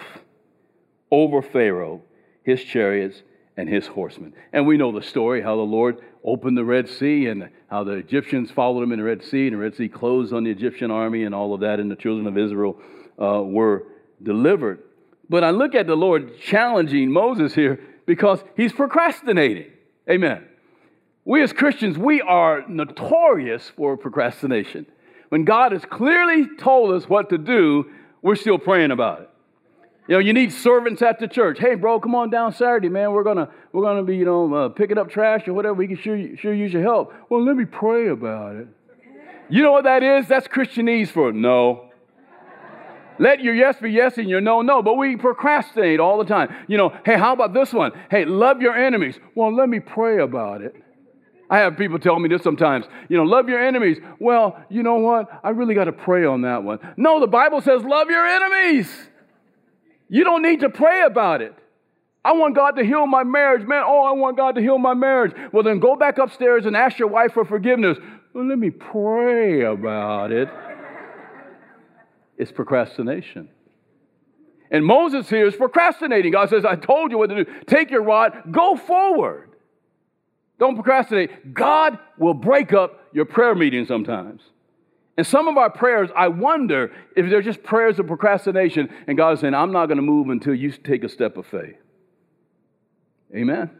Over Pharaoh, his chariots, and his horsemen." And we know the story, how the Lord opened the Red Sea and how the Egyptians followed him in the Red Sea, and the Red Sea closed on the Egyptian army and all of that, and the children of Israel uh, were delivered. But I look at the Lord challenging Moses here because he's procrastinating. Amen. We as Christians, we are notorious for procrastination. When God has clearly told us what to do, we're still praying about it. You know, you need servants at the church. "Hey, bro, come on down Saturday, man. We're gonna we're gonna be, you know, uh, picking up trash or whatever. We can sure sure use your help." "Well, let me pray about it." You know what that is? That's Christianese for no. Let your yes be yes and your no, no. But we procrastinate all the time. You know, hey, how about this one? Hey, love your enemies. Well, let me pray about it. I have people tell me this sometimes. You know, love your enemies. Well, you know what? I really got to pray on that one. No, the Bible says love your enemies. You don't need to pray about it. I want God to heal my marriage. Man, oh, I want God to heal my marriage. Well, then go back upstairs and ask your wife for forgiveness. Well, let me pray about it. It's procrastination. And Moses here is procrastinating. God says, I told you what to do. Take your rod, go forward. Don't procrastinate. God will break up your prayer meeting sometimes. And some of our prayers, I wonder if they're just prayers of procrastination, and God is saying, I'm not going to move until you take a step of faith. Amen?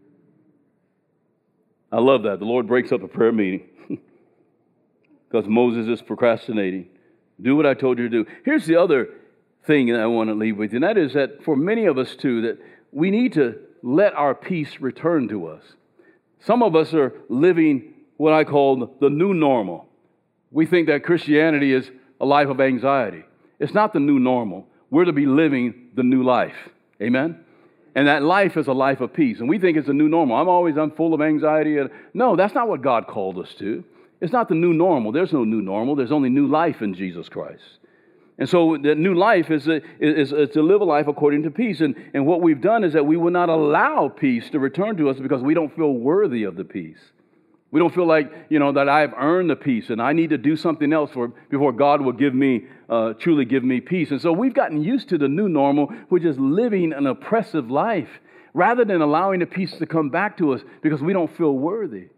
I love that. The Lord breaks up a prayer meeting because Moses is procrastinating. Do what I told you to do. Here's the other thing that I want to leave with you, and that is that for many of us too, that we need to let our peace return to us. Some of us are living what I call the new normal. We think that Christianity is a life of anxiety. It's not the new normal. We're to be living the new life. Amen? And that life is a life of peace. And we think it's a new normal. I'm always, I'm full of anxiety. No, that's not what God called us to. It's not the new normal. There's no new normal. There's only new life in Jesus Christ. And so the new life is, a, is, is to live a life according to peace. And, and what we've done is that we will not allow peace to return to us because we don't feel worthy of the peace. We don't feel like, you know, that I've earned the peace and I need to do something else for, before God will give me, uh, truly give me peace. And so we've gotten used to the new normal, which is living an oppressive life rather than allowing the peace to come back to us because we don't feel worthy.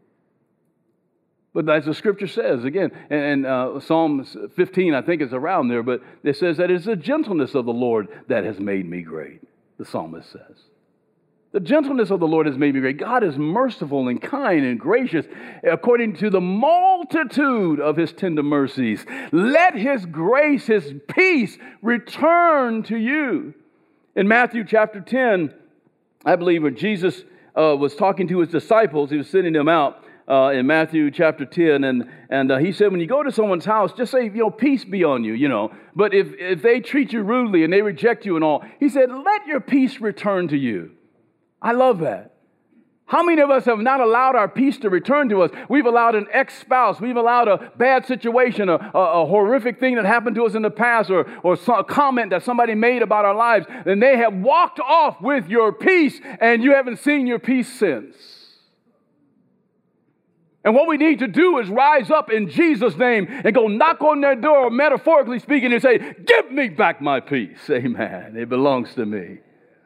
But as the scripture says, again, and, and uh, Psalm fifteen, I think is around there, but it says that it's the gentleness of the Lord that has made me great, the psalmist says. The gentleness of the Lord has made me great. God is merciful and kind and gracious according to the multitude of his tender mercies. Let his grace, his peace return to you. In Matthew chapter ten, I believe when Jesus uh, was talking to his disciples, he was sending them out uh, in Matthew chapter ten, and, and uh, he said, when you go to someone's house, just say, you know, peace be on you, you know. But if, if they treat you rudely and they reject you and all, he said, let your peace return to you. I love that. How many of us have not allowed our peace to return to us? We've allowed an ex-spouse. We've allowed a bad situation, a, a, a horrific thing that happened to us in the past, or, or some, a comment that somebody made about our lives, and they have walked off with your peace, and you haven't seen your peace since. And what we need to do is rise up in Jesus' name and go knock on their door, metaphorically speaking, and say, give me back my peace. Amen. It belongs to me.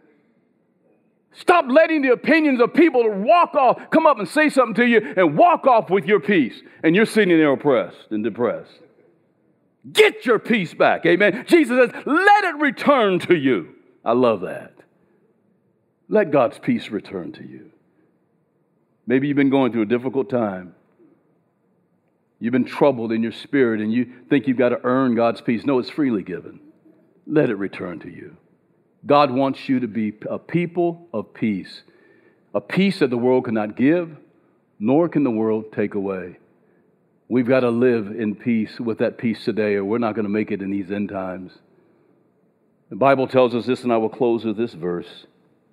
Stop letting the opinions of people to walk off, come up and say something to you and walk off with your peace. And you're sitting there oppressed and depressed. Get your peace back. Amen. Jesus says, let it return to you. I love that. Let God's peace return to you. Maybe you've been going through a difficult time. You've been troubled in your spirit and you think you've got to earn God's peace. No, it's freely given. Let it return to you. God wants you to be a people of peace, a peace that the world cannot give, nor can the world take away. We've got to live in peace with that peace today, or we're not going to make it in these end times. The Bible tells us this, and I will close with this verse.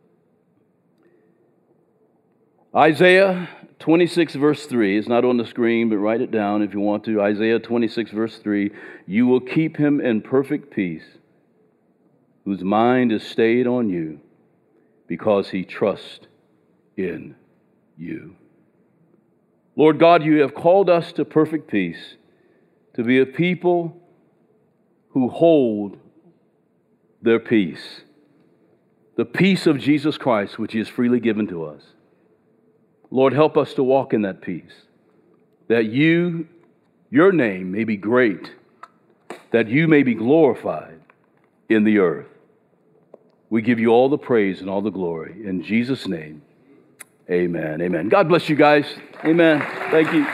Isaiah twenty-six, verse three. It's not on the screen, but write it down if you want to. Isaiah twenty-six, verse three. You will keep him in perfect peace, whose mind is stayed on you, because he trusts in you. Lord God, you have called us to perfect peace, to be a people who hold their peace, the peace of Jesus Christ, which is freely given to us. Lord, help us to walk in that peace, that you, your name may be great, that you may be glorified in the earth. We give you all the praise and all the glory. In Jesus' name, amen. Amen. God bless you guys. Amen. Thank you.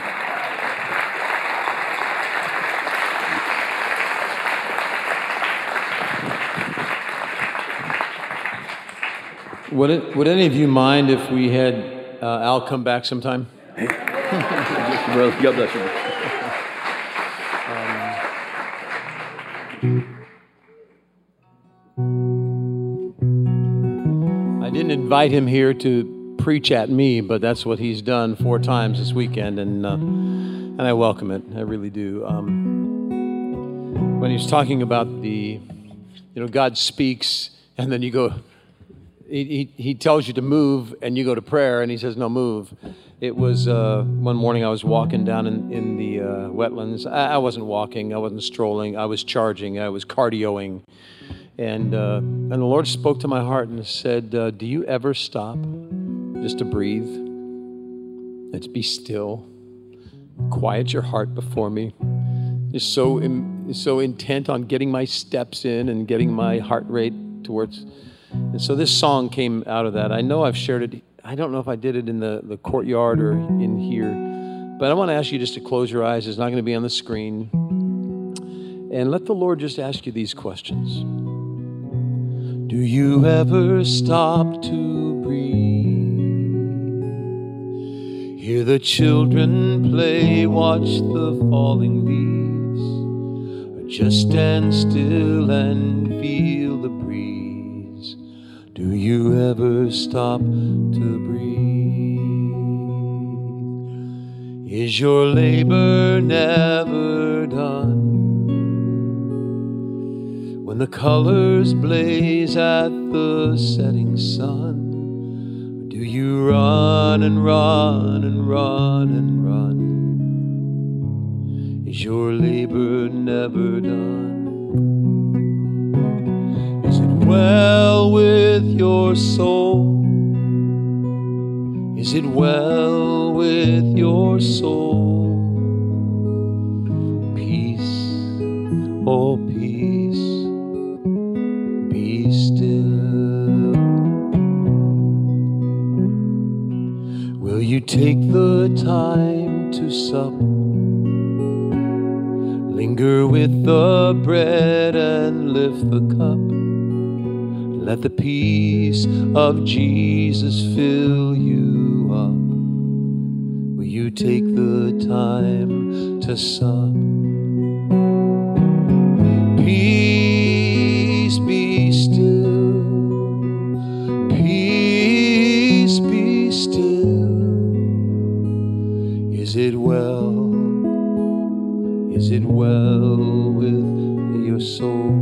Would it, would any of you mind if we had uh, Al come back sometime? Hey. God bless you. Um, invite him here to preach at me, but that's what he's done four times this weekend, and uh, and I welcome it. I really do. Um, when he was talking about the, you know, God speaks, and then you go, he, he, he tells you to move, and you go to prayer, and he says, no, move. It was uh, one morning I was walking down in, in the uh, wetlands. I, I wasn't walking, I wasn't strolling, I was charging, I was cardioing. And uh, and the Lord spoke to my heart and said, uh, do you ever stop just to breathe and to be still? Quiet your heart before me. You're so, in, so intent on getting my steps in and getting my heart rate towards. And so this song came out of that. I know I've shared it. I don't know if I did it in the, the courtyard or in here. But I want to ask you just to close your eyes. It's not going to be on the screen. And let the Lord just ask you these questions. Do you ever stop to breathe? Hear the children play, watch the falling leaves, or just stand still and feel the breeze? Do you ever stop to breathe? Is your labor never done? When the colors blaze at the setting sun, do you run and run and run and run? Is your labor never done? Is it well with your soul? Is it well with your soul? Peace, oh peace, be still. Will you take the time to sup? Linger with the bread and lift the cup. Let the peace of Jesus fill you up. Will you take the time to sup? Peace, be still. Peace, be still. Is it well? Is it well with your soul?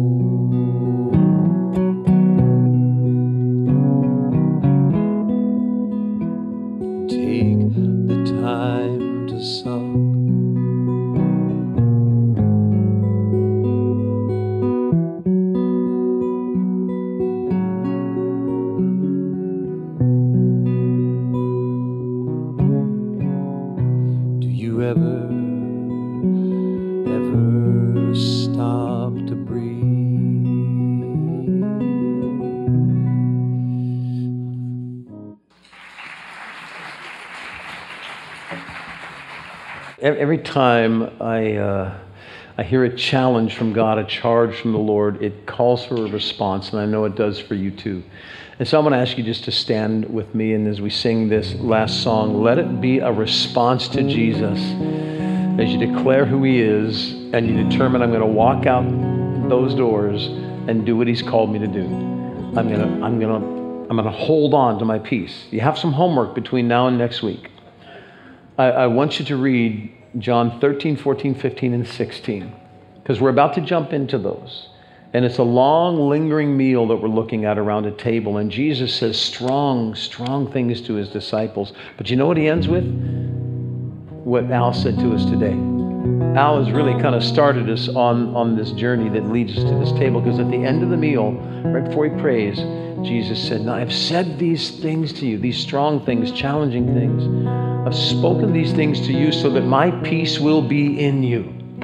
Take the time to sup. Do you ever, ever stop to breathe? Every time I uh, I hear a challenge from God, a charge from the Lord, it calls for a response, and I know it does for you too. And so I'm going to ask you just to stand with me, and as we sing this last song, let it be a response to Jesus. As you declare who He is, and you determine, I'm going to walk out those doors and do what He's called me to do. I'm going to, I'm going to, I'm going to hold on to my peace. You have some homework between now and next week. I, I want you to read John thirteen, fourteen, fifteen, and sixteen, because we're about to jump into those. And it's a long, lingering meal that we're looking at around a table. And Jesus says strong, strong things to His disciples. But you know what He ends with? What Al said to us today. Al has really kind of started us on, on this journey that leads us to this table, because at the end of the meal, right before He prays, Jesus said, now I've said these things to you, these strong things, challenging things. I've spoken these things to you so that my peace will be in you.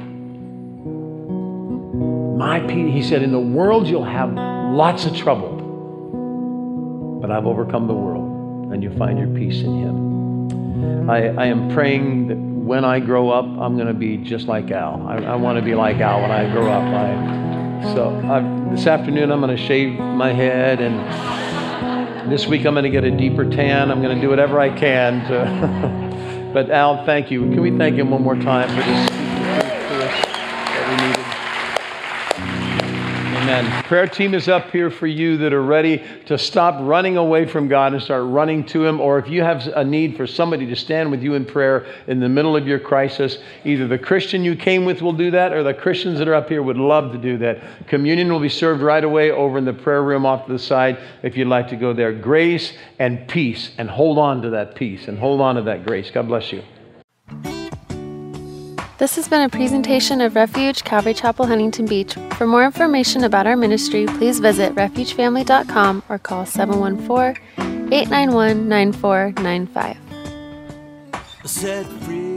My peace, He said, in the world you'll have lots of trouble, but I've overcome the world, and you find your peace in Him. I, I am praying that when I grow up, I'm going to be just like Al. I, I want to be like Al when I grow up. I, so I've, this afternoon I'm going to shave my head, and this week I'm going to get a deeper tan. I'm going to do whatever I can to. But Al, thank you. Can we thank him one more time for this speaking truth to us that we needed? Amen. Prayer team is up here for you that are ready to stop running away from God and start running to Him. Or if you have a need for somebody to stand with you in prayer in the middle of your crisis, either the Christian you came with will do that, or the Christians that are up here would love to do that. Communion will be served right away over in the prayer room off to the side if you'd like to go there. Grace and peace, and hold on to that peace and hold on to that grace. God bless you. This has been a presentation of Refuge Calvary Chapel, Huntington Beach. For more information about our ministry, please visit refuge family dot com or call seven one four, eight nine one, nine four nine five. Set free.